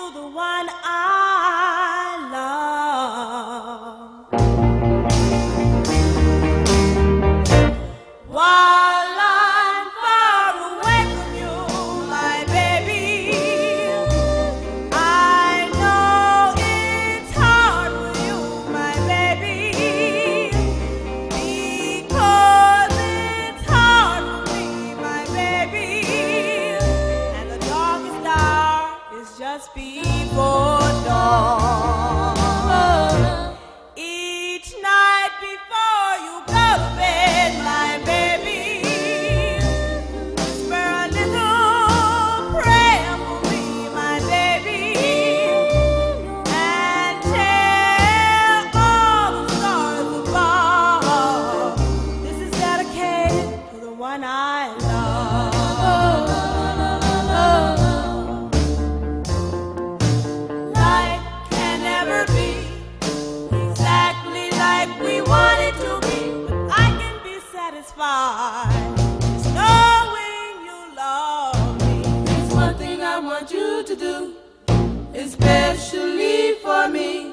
the one I love. While I'm far away from you, my baby, I know it's hard for you, my baby, because it's hard for me, my baby, and the darkest hour is just before dawn. Each night before you go to bed, my baby, whisper a little prayer for me, my baby, and tell all the stars above, this is dedicated to the one I love. Life can never be exactly like we want it to be, but I can be satisfied just knowing you love me. There's one thing I want you to do, especially for me.